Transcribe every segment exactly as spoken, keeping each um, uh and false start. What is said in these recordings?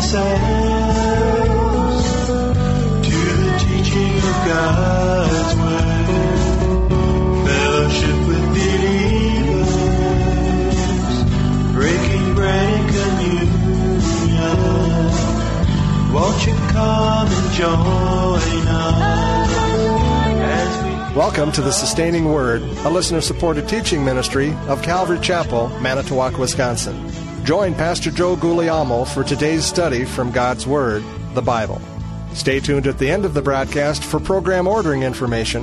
ourselves to the teaching of God's Word, fellowship with believers, breaking bread and communion. Won't you come and join us as we... Welcome to the Sustaining Word, a listener-supported teaching ministry of Calvary Chapel, Manitowoc, Wisconsin. Join Pastor Joe Guglielmo for today's study from God's Word, the Bible. Stay tuned at the end of the broadcast for program ordering information.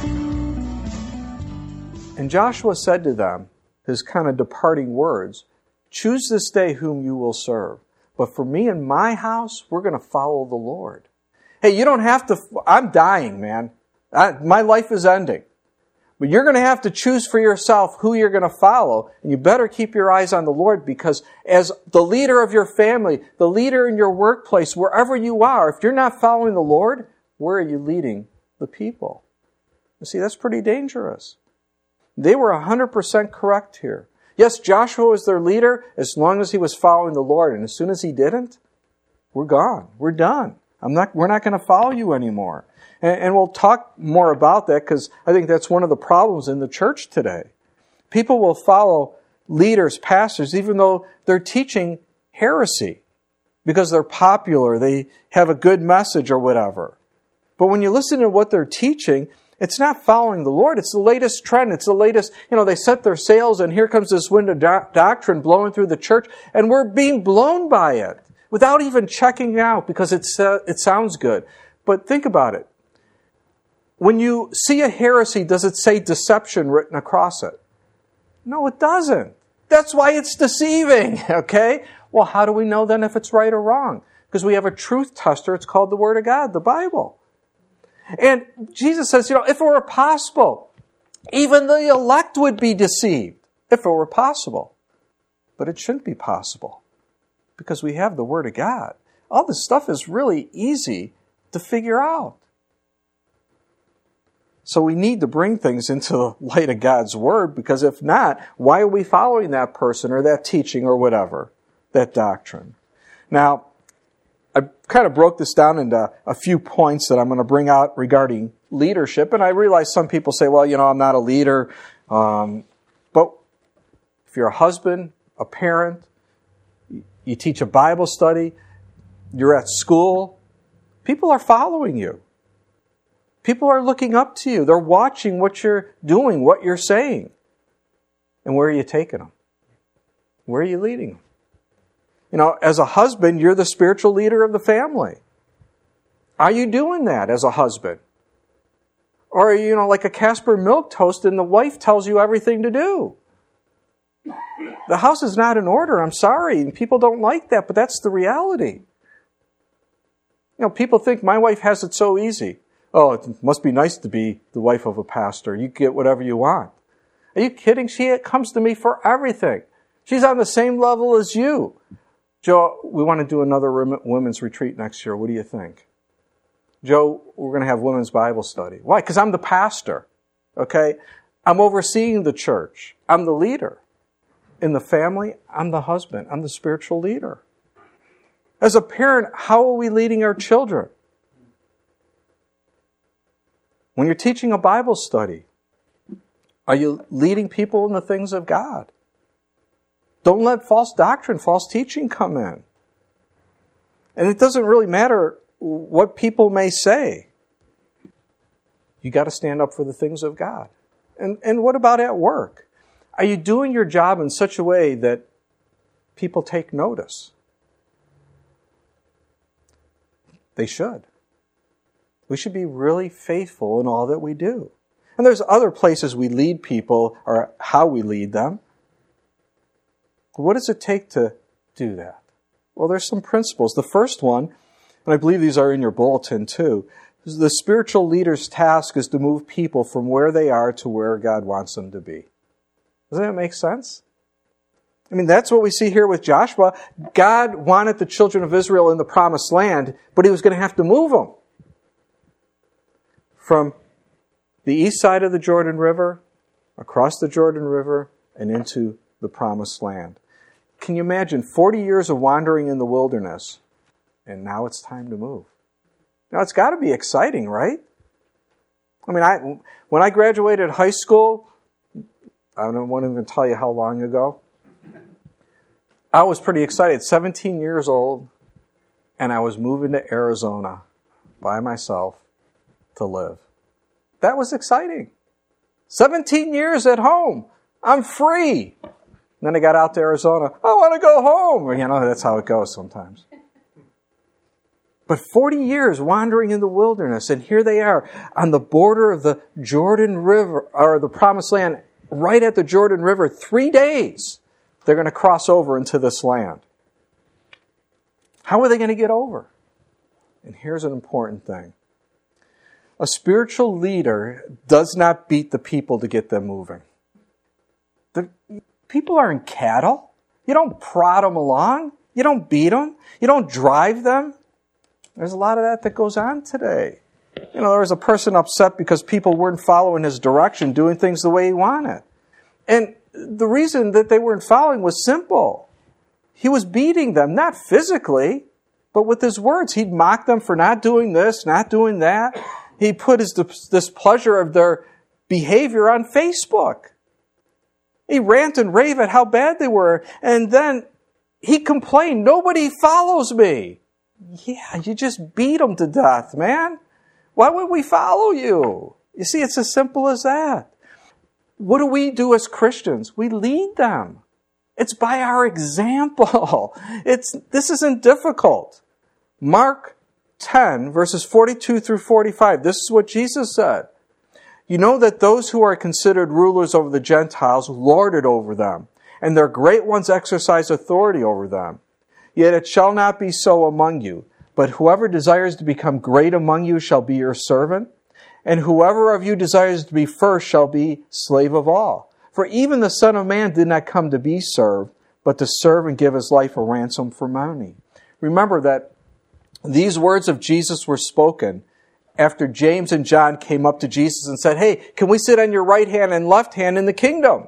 And Joshua said to them, his kind of departing words, "Choose this day whom you will serve. But for me and my house, we're going to follow the Lord." Hey, you don't have to, I'm dying, man. I, my life is ending. But you're going to have to choose for yourself who you're going to follow. And you better keep your eyes on the Lord, because as the leader of your family, the leader in your workplace, wherever you are, if you're not following the Lord, where are you leading the people? You see, that's pretty dangerous. They were one hundred percent correct here. Yes, Joshua was their leader as long as he was following the Lord. And as soon as he didn't, we're gone. We're done. I'm not, we're not going to follow you anymore. And, and we'll talk more about that, because I think that's one of the problems in the church today. People will follow leaders, pastors, even though they're teaching heresy because they're popular, they have a good message or whatever. But when you listen to what they're teaching, it's not following the Lord. It's the latest trend. It's the latest, you know, they set their sails and here comes this wind of do- doctrine blowing through the church, and we're being blown by it without even checking it out because it's, uh, it sounds good. But think about it. When you see a heresy, does it say deception written across it? No, it doesn't. That's why it's deceiving, okay? Well, how do we know then if it's right or wrong? Because we have a truth tester. It's called the Word of God, the Bible. And Jesus says, you know, if it were possible, even the elect would be deceived, if it were possible. But it shouldn't be possible, because we have the Word of God. All this stuff is really easy to figure out. So we need to bring things into the light of God's Word, because if not, why are we following that person or that teaching or whatever, that doctrine? Now, I kind of broke this down into a few points that I'm going to bring out regarding leadership. And I realize some people say, well, you know, I'm not a leader. Um, but if you're a husband, a parent, you teach a Bible study, you're at school, people are following you. People are looking up to you. They're watching what you're doing, what you're saying. And where are you taking them? Where are you leading them? You know, as a husband, you're the spiritual leader of the family. Are you doing that as a husband? Or are you, you know, like a Casper milk toast and the wife tells you everything to do? The house is not in order. I'm sorry. And people don't like that, but that's the reality. You know, people think my wife has it so easy. Oh, it must be nice to be the wife of a pastor. You get whatever you want. Are you kidding? She comes to me for everything. She's on the same level as you. Joe, we want to do another women's retreat next year. What do you think? Joe, we're going to have women's Bible study. Why? Because I'm the pastor. Okay? I'm overseeing the church. I'm the leader. In the family, I'm the husband. I'm the spiritual leader. As a parent, how are we leading our children? When you're teaching a Bible study, are you leading people in the things of God? Don't let false doctrine, false teaching come in. And it doesn't really matter what people may say. You got to stand up for the things of God. And, and what about at work? Are you doing your job in such a way that people take notice? They should. We should be really faithful in all that we do. And there's other places we lead people, or how we lead them. What does it take to do that? Well, there's some principles. The first one, and I believe these are in your bulletin too, is the spiritual leader's task is to move people from where they are to where God wants them to be. Doesn't that make sense? I mean, that's what we see here with Joshua. God wanted the children of Israel in the promised land, but he was going to have to move them from the east side of the Jordan River, across the Jordan River, and into the promised land. Can you imagine forty years of wandering in the wilderness and now it's time to move. Now, it's got to be exciting, right? I mean, I when I graduated high school, I don't want to even tell you how long ago, I was pretty excited, seventeen years old, and I was moving to Arizona by myself to live. That was exciting. seventeen years at home. I'm free. And then I got out to Arizona. I want to go home. You know, that's how it goes sometimes. But forty years wandering in the wilderness, and here they are on the border of the Jordan River, or the Promised Land, right at the Jordan River. Three days they're going to cross over into this land. How are they going to get over? And here's an important thing. A spiritual leader does not beat the people to get them moving. The people aren't cattle. You don't prod them along. You don't beat them. You don't drive them. There's a lot of that that goes on today. You know, there was a person upset because people weren't following his direction, doing things the way he wanted. And the reason that they weren't following was simple. He was beating them, not physically, but with his words. He'd mock them for not doing this, not doing that. He put his displeasure of their behavior on Facebook. He rant and rave at how bad they were. And then he complained, nobody follows me. Yeah, you just beat them to death, man. Why would we follow you? You see, it's as simple as that. What do we do as Christians? We lead them. It's by our example. It's this isn't difficult. Mark ten, verses forty-two through forty-five. This is what Jesus said. You know that those who are considered rulers over the Gentiles lord it over them, and their great ones exercise authority over them. Yet it shall not be so among you. But whoever desires to become great among you shall be your servant, and whoever of you desires to be first shall be slave of all. For even the Son of Man did not come to be served, but to serve and give his life a ransom for many. Remember that these words of Jesus were spoken after James and John came up to Jesus and said, hey, can we sit on your right hand and left hand in the kingdom?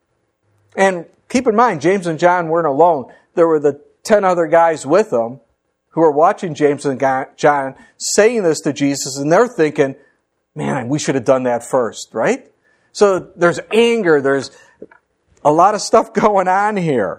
And keep in mind, James and John weren't alone. There were the ten other guys with them who are watching James and John saying this to Jesus, and they're thinking, man, we should have done that first, right? So there's anger, there's a lot of stuff going on here.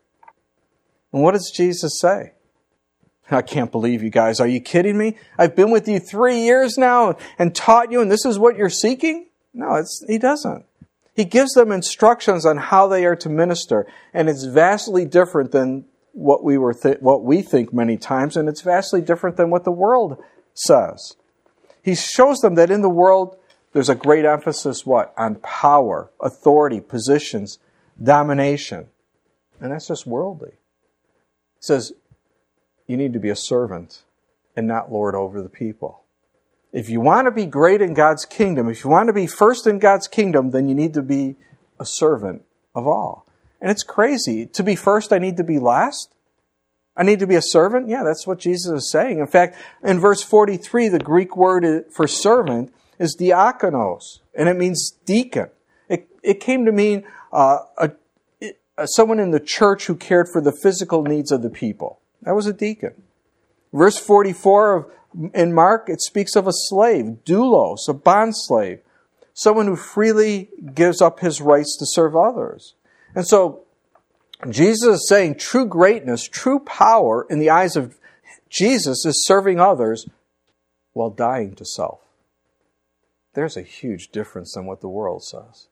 And what does Jesus say? I can't believe you guys. Are you kidding me? I've been with you three years now and taught you, and this is what you're seeking? No, it's, he doesn't. He gives them instructions on how they are to minister, and it's vastly different than what we were th- what we think many times, and it's vastly different than what the world says. He shows them that in the world there's a great emphasis, what? On power, authority, positions, domination. And that's just worldly. He says, you need to be a servant and not lord over the people. If you want to be great in God's kingdom, if you want to be first in God's kingdom, then you need to be a servant of all. And it's crazy. To be first, I need to be last? I need to be a servant? Yeah, that's what Jesus is saying. In fact, in verse forty-three, the Greek word for servant is diakonos, and it means deacon. It, it came to mean uh, a, a, someone in the church who cared for the physical needs of the people. That was a deacon. Verse forty-four of, in Mark, it speaks of a slave, doulos, a bondslave, someone who freely gives up his rights to serve others. And so Jesus is saying true greatness, true power in the eyes of Jesus is serving others while dying to self. There's a huge difference than what the world says.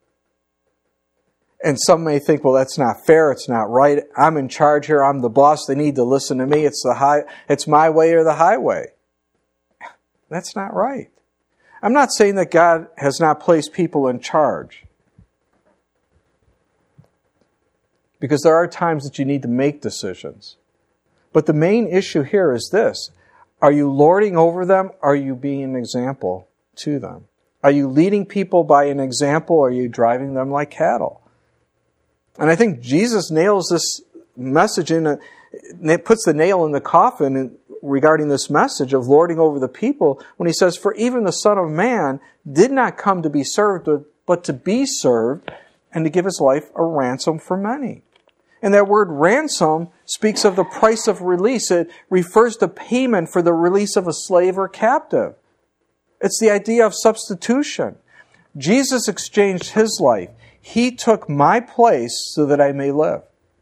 And some may think, well, that's not fair, it's not right. I'm in charge here, I'm the boss, they need to listen to me. It's the high, it's my way or the highway. That's not right. I'm not saying that God has not placed people in charge. Because there are times that you need to make decisions. But the main issue here is this. Are you lording over them? Are you being an example to them? Are you leading people by an example? Or are you driving them like cattle? And I think Jesus nails this message in, a, it puts the nail in the coffin in, regarding this message of lording over the people when he says, for even the Son of Man did not come to be served, but to be served and to give his life a ransom for many. And that word ransom speaks of the price of release. It refers to payment for the release of a slave or captive. It's the idea of substitution. Jesus exchanged his life. He took my place so that I may live.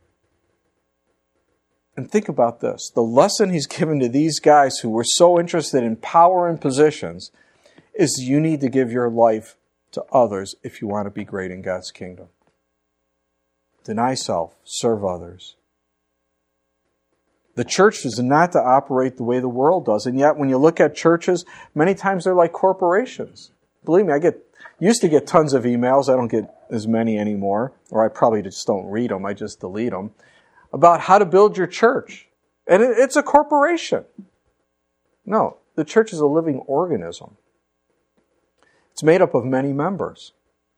And think about this. The lesson he's given to these guys who were so interested in power and positions is you need to give your life to others if you want to be great in God's kingdom. Deny self, serve others. The church is not to operate the way the world does. And yet when you look at churches, many times they're like corporations. Believe me, I get used to get tons of emails. I don't get as many anymore. Or I probably just don't read them. I just delete them. About how to build your church. And it's a corporation. No, the church is a living organism. It's made up of many members.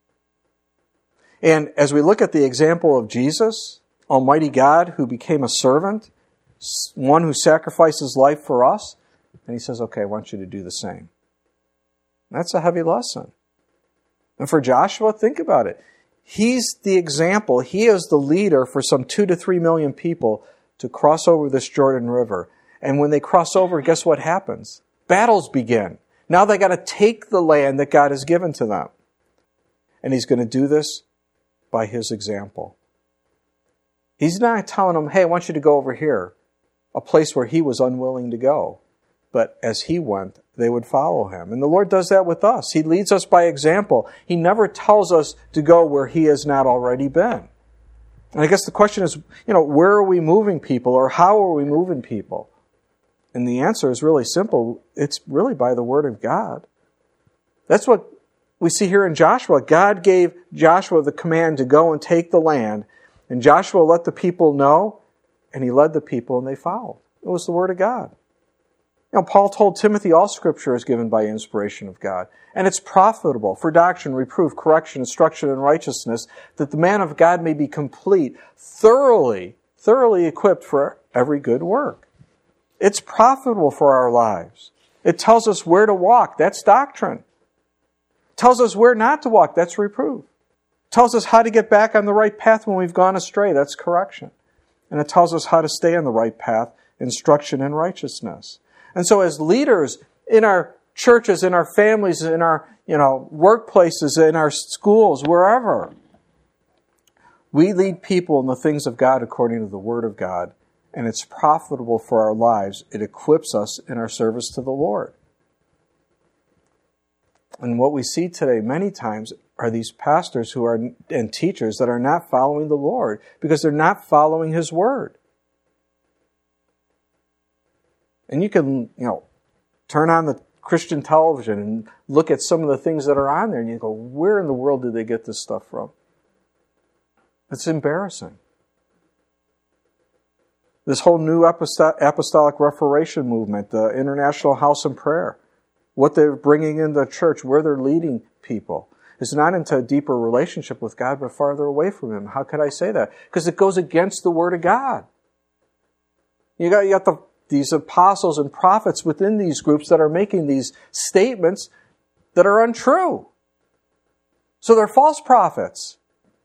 And as we look at the example of Jesus, Almighty God, who became a servant, one who sacrificed his life for us, and he says, okay, I want you to do the same. That's a heavy lesson. And for Joshua, think about it. He's the example. He is the leader for some two to three million people to cross over this Jordan River. And when they cross over, guess what happens? Battles begin. Now they got to take the land that God has given to them. And he's going to do this by his example. He's not telling them, hey, I want you to go over here, a place where he was unwilling to go. But as he went, they would follow him. And the Lord does that with us. He leads us by example. He never tells us to go where he has not already been. And I guess the question is, you know, where are we moving people, or how are we moving people? And the answer is really simple. It's really by the Word of God. That's what we see here in Joshua. God gave Joshua the command to go and take the land. And Joshua let the people know, and he led the people, and they followed. It was the Word of God. You know, Paul told Timothy, all Scripture is given by inspiration of God, and it's profitable for doctrine, reproof, correction, instruction, and righteousness, that the man of God may be complete, thoroughly, thoroughly equipped for every good work. It's profitable for our lives. It tells us where to walk. That's doctrine. It tells us where not to walk. That's reproof. It tells us how to get back on the right path when we've gone astray. That's correction. And it tells us how to stay on the right path, instruction and righteousness. And so as leaders in our churches, in our families, in our, you know, workplaces, in our schools, wherever, we lead people in the things of God according to the Word of God. And it's profitable for our lives. It equips us in our service to the Lord. And what we see today many times are these pastors who are and teachers that are not following the Lord because they're not following His Word. And you can, you know, turn on the Christian television and look at some of the things that are on there and you go, where in the world did they get this stuff from? It's embarrassing. This whole new apostolic reformation movement, the International House and Prayer, what they're bringing in the church, where they're leading people, is not into a deeper relationship with God, but farther away from Him. How could I say that? Because it goes against the Word of God. You got, you got the, these apostles and prophets within these groups that are making these statements that are untrue. So they're false prophets.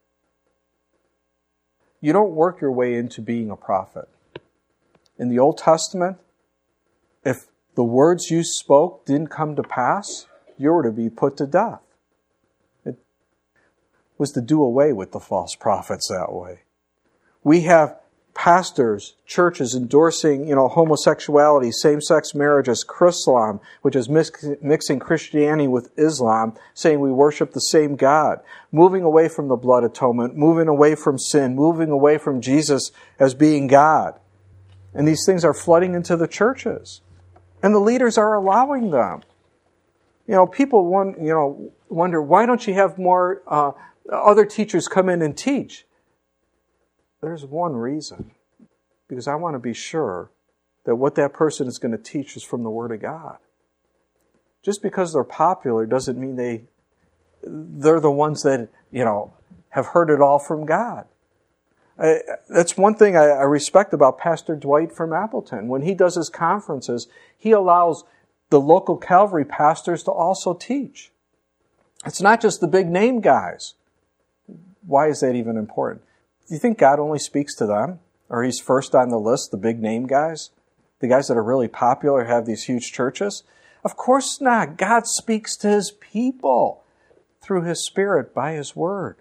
You don't work your way into being a prophet. In the Old Testament, if the words you spoke didn't come to pass, you were to be put to death. It was to do away with the false prophets that way. We have pastors, churches endorsing, you know, homosexuality, same-sex marriages, Chrislam, which is mix, mixing Christianity with Islam, saying we worship the same God, moving away from the blood atonement, moving away from sin, moving away from Jesus as being God. And these things are flooding into the churches. And the leaders are allowing them. You know, people want, you know, wonder, why don't you have more uh, other teachers come in and teach? There's one reason. Because I want to be sure that what that person is going to teach is from the Word of God. Just because they're popular doesn't mean they, they're the ones that, you know, have heard it all from God. I, that's one thing I, I respect about Pastor Dwight from Appleton. When he does his conferences, he allows the local Calvary pastors to also teach. It's not just the big name guys. Why is that even important? Do you think God only speaks to them? Or He's first on the list, the big name guys? The guys that are really popular, have these huge churches? Of course not. God speaks to His people through His Spirit by His Word.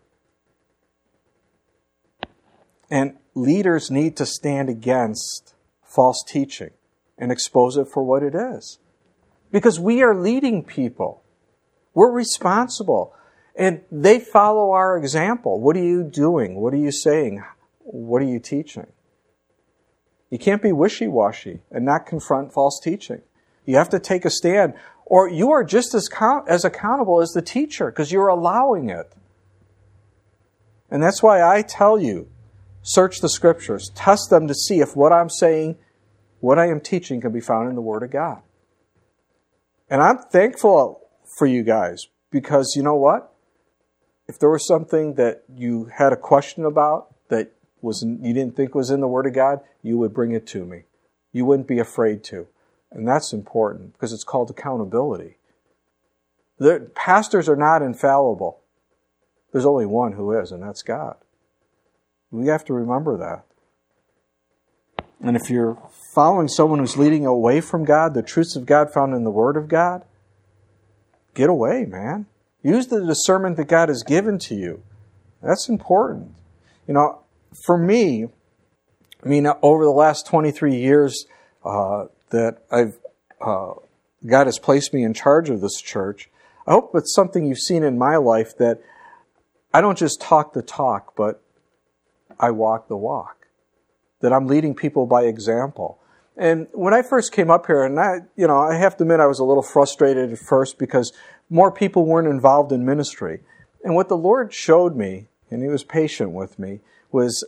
And leaders need to stand against false teaching and expose it for what it is. Because we are leading people. We're responsible. And they follow our example. What are you doing? What are you saying? What are you teaching? You can't be wishy-washy and not confront false teaching. You have to take a stand, or you are just as count, as accountable as the teacher, because you're allowing it. And that's why I tell you, search the Scriptures, test them to see if what I'm saying, what I am teaching, can be found in the Word of God. And I'm thankful for you guys, because you know what? If there was something that you had a question about that was you didn't think was in the Word of God, you would bring it to me. You wouldn't be afraid to. And that's important, because it's called accountability. The pastors are not infallible. There's only one who is, and that's God. We have to remember that. And if you're following someone who's leading away from God, the truths of God found in the Word of God, get away, man. Use the discernment that God has given to you. That's important. You know, for me, I mean, over the last twenty-three years uh, that I've uh, God has placed me in charge of this church, I hope it's something you've seen in my life, that I don't just talk the talk, but I walk the walk. That I'm leading people by example. And when I first came up here, and I, you know, I have to admit I was a little frustrated at first because more people weren't involved in ministry. And what the Lord showed me, and He was patient with me, was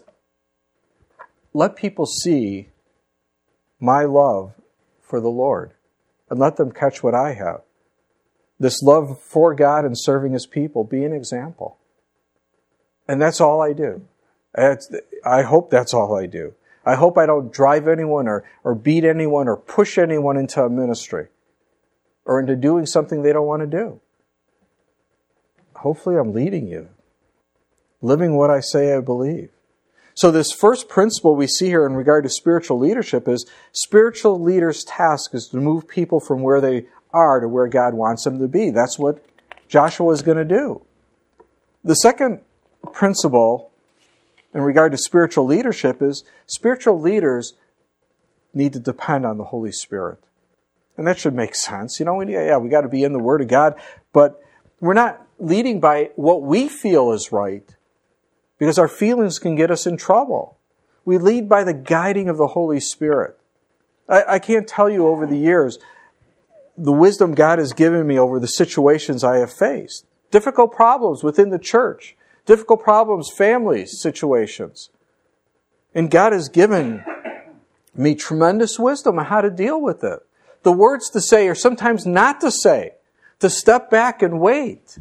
let people see my love for the Lord and let them catch what I have. This love for God and serving His people, be an example. And that's all I do. It's, I hope that's all I do. I hope I don't drive anyone or, or beat anyone or push anyone into a ministry or into doing something they don't want to do. Hopefully I'm leading you, living what I say I believe. So this first principle we see here in regard to spiritual leadership is spiritual leaders' task is to move people from where they are to where God wants them to be. That's what Joshua is going to do. The second principle in regard to spiritual leadership is spiritual leaders need to depend on the Holy Spirit. And that should make sense. You know, we, yeah, we got to be in the Word of God, but we're not leading by what we feel is right, because our feelings can get us in trouble. We lead by the guiding of the Holy Spirit. I, I can't tell you over the years the wisdom God has given me over the situations I have faced. Difficult problems within the church. Difficult problems, families, situations. And God has given me tremendous wisdom on how to deal with it. The words to say or sometimes not to say. To step back and wait.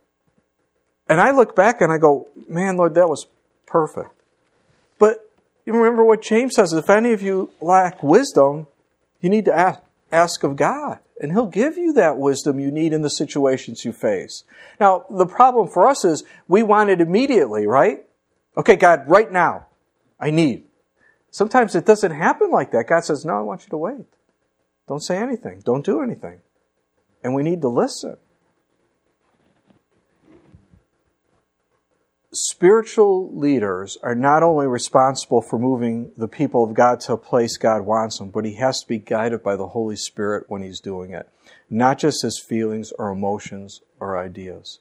And I look back and I go, man, Lord, that was perfect. But you remember what James says, if any of you lack wisdom, you need to ask, ask of God. And He'll give you that wisdom you need in the situations you face. Now, the problem for us is we want it immediately, right? Okay, God, right now, I need. Sometimes it doesn't happen like that. God says, no, I want you to wait. Don't say anything. Don't do anything. And we need to listen. Spiritual leaders are not only responsible for moving the people of God to a place God wants them, but He has to be guided by the Holy Spirit when He's doing it. Not just his feelings or emotions or ideas.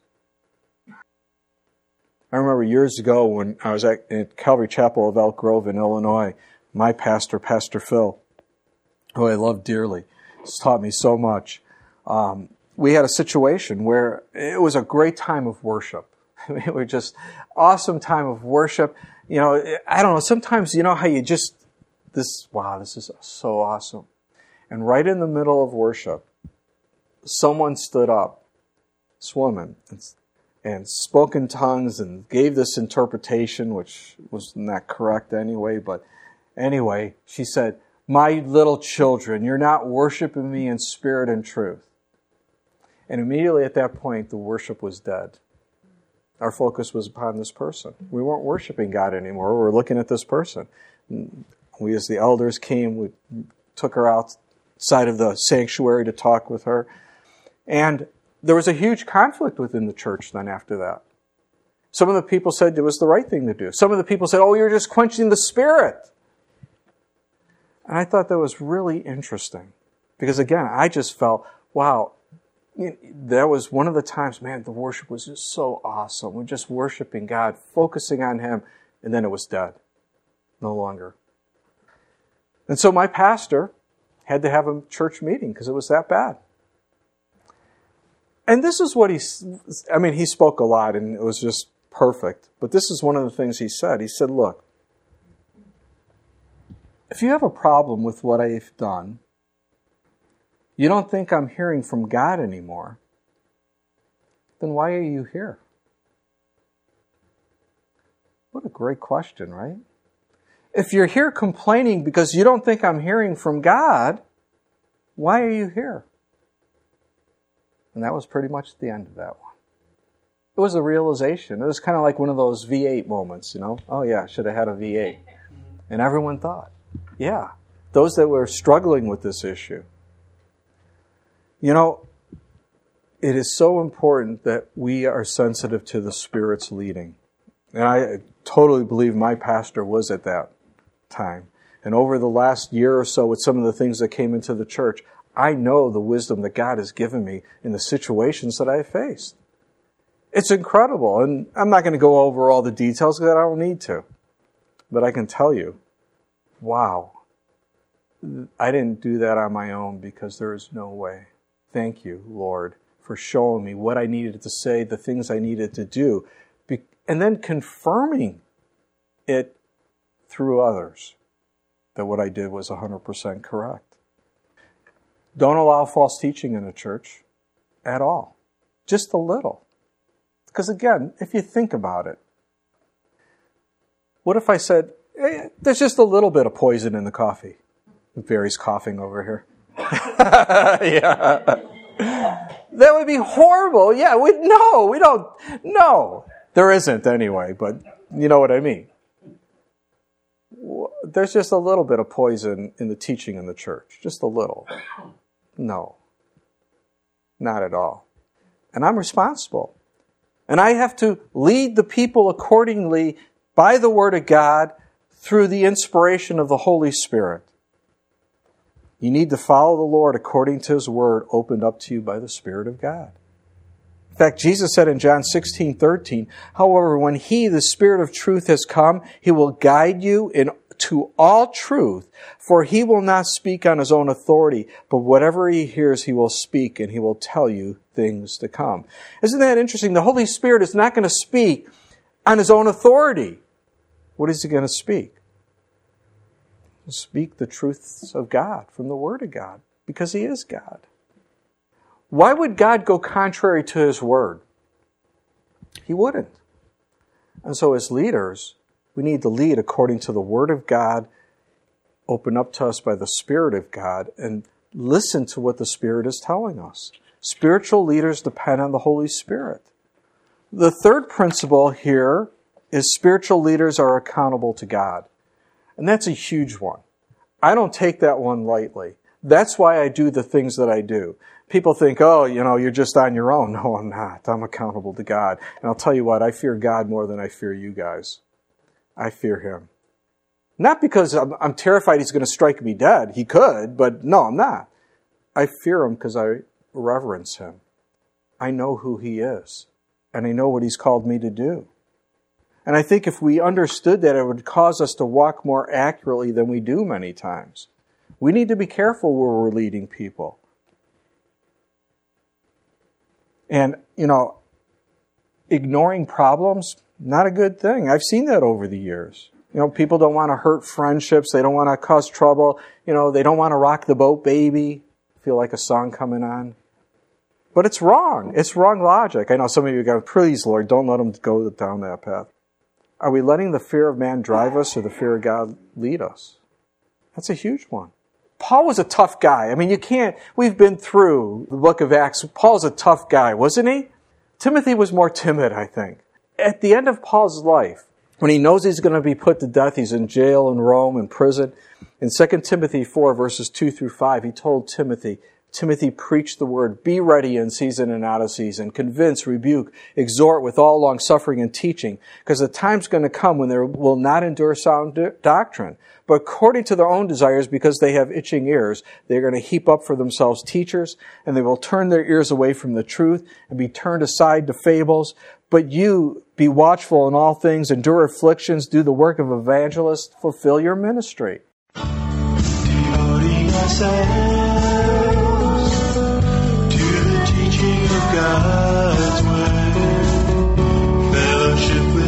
I remember years ago when I was at, at Calvary Chapel of Elk Grove in Illinois, my pastor, Pastor Phil, who I love dearly, has taught me so much. Um, we had a situation where it was a great time of worship. It was just awesome time of worship. You know, I don't know, sometimes you know how you just, this, wow, this is so awesome. And right in the middle of worship, someone stood up, this woman, and, and spoke in tongues and gave this interpretation, which was not correct anyway, but anyway, she said, "My little children, you're not worshiping me in spirit and truth." And immediately at that point, the worship was dead. Our focus was upon this person. We weren't worshiping God anymore. We were looking at this person. We, as the elders came, we took her outside of the sanctuary to talk with her. And there was a huge conflict within the church then after that. Some of the people said it was the right thing to do. Some of the people said, oh, you're just quenching the Spirit. And I thought that was really interesting. Because again, I just felt, wow, that was one of the times, man, the worship was just so awesome. We're just worshiping God, focusing on Him, and then it was dead. No longer. And so my pastor had to have a church meeting because it was that bad. And this is what he, I mean, he spoke a lot and it was just perfect. But this is one of the things he said. He said, look, if you have a problem with what I've done, you don't think I'm hearing from God anymore, then why are you here? What a great question, right? If you're here complaining because you don't think I'm hearing from God, why are you here? And that was pretty much the end of that one. It was a realization. It was kind of like one of those V eight moments, you know? Oh yeah, should have had a V eight. And everyone thought, yeah, those that were struggling with this issue. You know, it is so important that we are sensitive to the Spirit's leading. And I totally believe my pastor was at that time. And over the last year or so with some of the things that came into the church, I know the wisdom that God has given me in the situations that I have faced. It's incredible. And I'm not going to go over all the details because I don't need to. But I can tell you, wow, I didn't do that on my own because there is no way. Thank you, Lord, for showing me what I needed to say, the things I needed to do, and then confirming it through others that what I did was one hundred percent correct. Don't allow false teaching in a church at all. Just a little. Because again, if you think about it, what if I said, hey, there's just a little bit of poison in the coffee? Barry's coughing over here. Yeah. That would be horrible. Yeah, we no, we don't, no. There isn't anyway, but you know what I mean. There's just a little bit of poison in the teaching in the church. Just a little. No. Not at all. And I'm responsible. And I have to lead the people accordingly by the Word of God through the inspiration of the Holy Spirit. You need to follow the Lord according to His Word opened up to you by the Spirit of God. In fact, Jesus said in John sixteen thirteen, however, when He, the Spirit of truth, has come, He will guide you into all truth, for He will not speak on His own authority, but whatever He hears, He will speak, and He will tell you things to come. Isn't that interesting? The Holy Spirit is not going to speak on His own authority. What is He going to speak? He'll speak the truths of God from the Word of God, because He is God. Why would God go contrary to His Word? He wouldn't. And so as leaders, we need to lead according to the Word of God, open up to us by the Spirit of God, and listen to what the Spirit is telling us. Spiritual leaders depend on the Holy Spirit. The third principle here is spiritual leaders are accountable to God. And that's a huge one. I don't take that one lightly. That's why I do the things that I do. People think, oh, you know, you're just on your own. No, I'm not. I'm accountable to God. And I'll tell you what, I fear God more than I fear you guys. I fear Him. Not because I'm, I'm terrified He's going to strike me dead. He could, but no, I'm not. I fear Him because I reverence Him. I know who He is. And I know what He's called me to do. And I think if we understood that, it would cause us to walk more accurately than we do many times. We need to be careful where we're leading people. And, you know, ignoring problems, not a good thing. I've seen that over the years. You know, people don't want to hurt friendships. They don't want to cause trouble. You know, they don't want to rock the boat, baby. Feel like a song coming on. But it's wrong. It's wrong logic. I know some of you go, please, Lord, don't let them go down that path. Are we letting the fear of man drive us or the fear of God lead us? That's a huge one. Paul was a tough guy. I mean, you can't, we've been through the book of Acts. Paul's a tough guy, wasn't he? Timothy was more timid, I think. at the end of Paul's life, when he knows he's going to be put to death, he's in jail in Rome, in prison. In Second Timothy four, verses two through five, he told Timothy, Timothy, preach the word, be ready in season and out of season, convince, rebuke, exhort with all long-suffering and teaching, because the time's going to come when they will not endure sound doctrine, but according to their own desires, because they have itching ears, they're going to heap up for themselves teachers, and they will turn their ears away from the truth and be turned aside to fables. But you, be watchful in all things, endure afflictions, do the work of evangelists, fulfill your ministry. Devoting ourselves to the teaching of God's word, fellowship with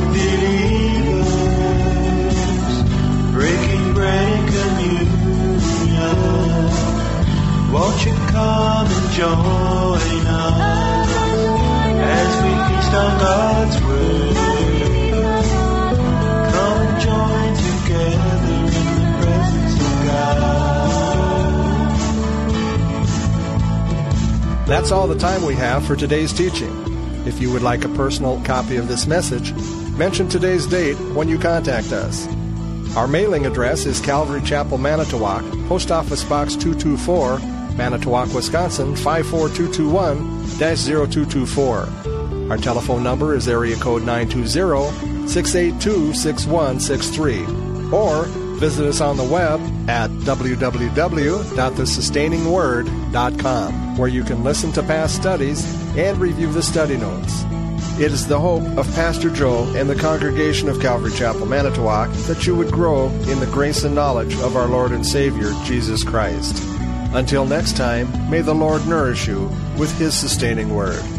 believers, breaking bread and communion. Won't you come and join us as we feast on God's word? Come and join together in the presence of God. That's all the time we have for today's teaching. If you would like a personal copy of this message, mention today's date when you contact us. Our mailing address is Calvary Chapel, Manitowoc, Post Office Box two two four, Manitowoc, Wisconsin five four two two one dash zero two two four. Our telephone number is area code nine two zero, six eight two, six one six three. Or visit us on the web at w w w dot the sustaining word dot com, where you can listen to past studies and review the study notes. It is the hope of Pastor Joe and the congregation of Calvary Chapel, Manitowoc, that you would grow in the grace and knowledge of our Lord and Savior, Jesus Christ. Until next time, may the Lord nourish you with His sustaining word.